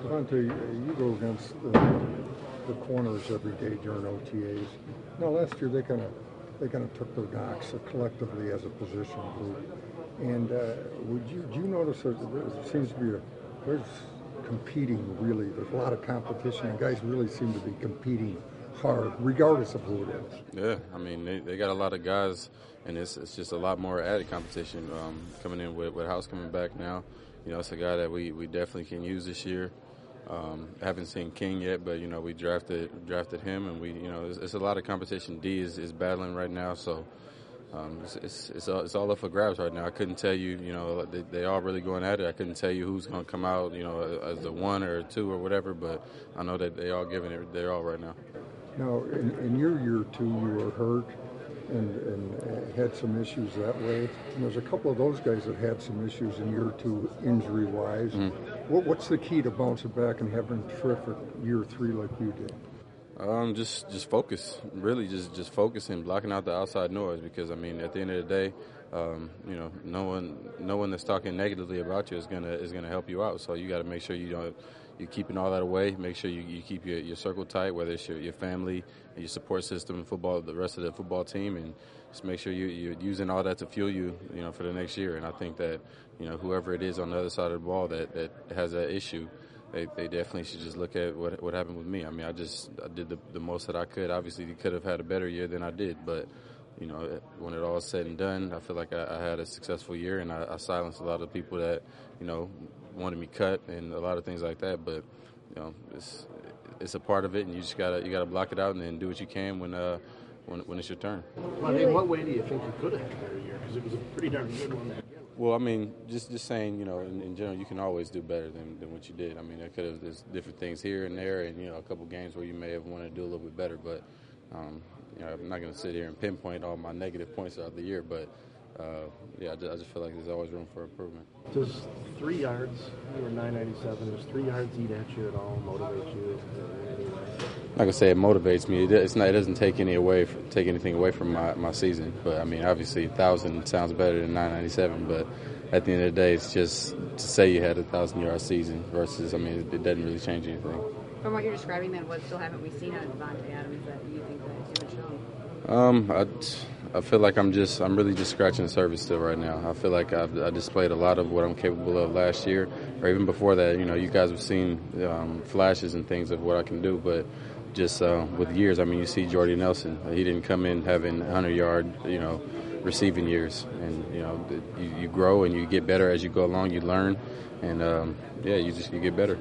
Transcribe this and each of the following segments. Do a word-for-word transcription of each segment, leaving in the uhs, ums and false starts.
Devontae, you go against the, the corners every day during O T As. Now, last year they kind of they kind of took their knocks collectively as a position group. And uh, would you do you notice that there seems to be a there's competing really? There's a lot of competition, and guys really seem to be competing hard, regardless of who it is. Yeah, I mean they, they got a lot of guys, and it's it's just a lot more added competition um, coming in with with House coming back now. You know, it's a guy that we, we definitely can use this year. Um, haven't seen King yet, but you know we drafted drafted him, and we you know it's, it's a lot of competition. D is, is battling right now, so um, it's it's it's all, it's all up for grabs right now. I couldn't tell you, you know, they they all really going at it. I couldn't tell you who's going to come out, you know, as a one or a two or whatever, but I know that they all giving it their all right now. Now, in, in your year two, you were hurt and, and had some issues that way. And there's a couple of those guys that had some issues in year two, injury-wise. Mm-hmm. What, what's the key to bouncing back and having a terrific year three like you did? Um, just just focus, really, just just focusing, blocking out the outside noise. Because I mean, at the end of the day, um, you know, no one no one that's talking negatively about you is gonna is gonna help you out. So you got to make sure you don't. You're keeping all that away. Make sure you, you keep your, your circle tight, whether it's your, your family and your support system and football, the rest of the football team, and just make sure you, you're using all that to fuel you, you know, for the next year. And I think that, you know, whoever it is on the other side of the ball that, that has that issue, they, they definitely should just look at what what happened with me. I mean, I just I did the, the most that I could. Obviously, you could have had a better year than I did, but, you know, when it all is said and done, I feel like I, I had a successful year, and I, I silenced a lot of people that, you know, wanted me cut and a lot of things like that, but you know, it's it's a part of it, and you just gotta you gotta block it out and then do what you can when uh when when it's your turn. Well, in what way do you think you could have had a better year? Because it was a pretty darn good one. Well, I mean, just just saying, you know, in, in general, you can always do better than, than what you did. I mean, there could have there's different things here and there, and you know, a couple games where you may have wanted to do a little bit better. But um, you know, I'm not going to sit here and pinpoint all my negative points throughout the year, but. Uh, yeah, I just, I just feel like there's always room for improvement. Does three yards, you were nine ninety-seven, does three yards eat at you at all, motivate you in any way? Like I say, it motivates me. It, it's not, it doesn't take any away, take anything away from my, my season. But, I mean, obviously, one thousand sounds better than nine ninety-seven. But at the end of the day, it's just to say you had a one thousand-yard season versus, I mean, it, it doesn't really change anything. From what you're describing, then, what still haven't we seen out of Devontae Adams that you think that you would show? Um, I, I feel like I'm just, I'm really just scratching the surface still right now. I feel like I've, I displayed a lot of what I'm capable of last year, or even before that. You know, you guys have seen um, flashes and things of what I can do, but just uh, with years, I mean, you see Jordy Nelson. He didn't come in having one hundred yard, you know, receiving years, and you know, you, you grow and you get better as you go along. You learn, and um, yeah, you just you get better.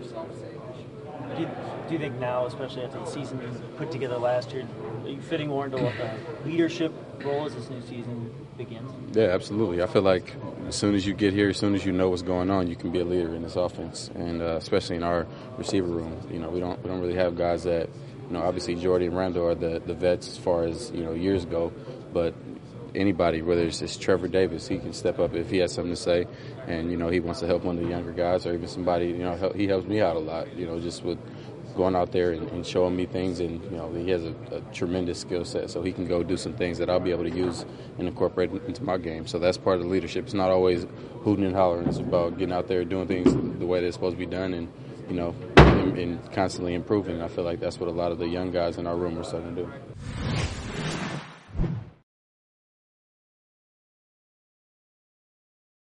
Do you, do you think now, especially after the season you put together last year, are you fitting more into a leadership role as this new season begins? Yeah, absolutely. I feel like as soon as you get here, as soon as you know what's going on, you can be a leader in this offense, and uh, especially in our receiver room. You know, we don't we don't really have guys that, you know, obviously Jordy and Randall are the, the vets as far as, you know, years go, but anybody, whether it's, it's Trevor Davis, he can step up if he has something to say, and, you know, he wants to help one of the younger guys, or even somebody, you know, help, he helps me out a lot, you know, just with going out there and, and showing me things, and, you know, he has a, a tremendous skill set, so he can go do some things that I'll be able to use and incorporate into my game. So that's part of the leadership. It's not always hooting and hollering. It's about getting out there, doing things the way they're supposed to be done, and, you know, and, and constantly improving. I feel like that's what a lot of the young guys in our room are starting to do.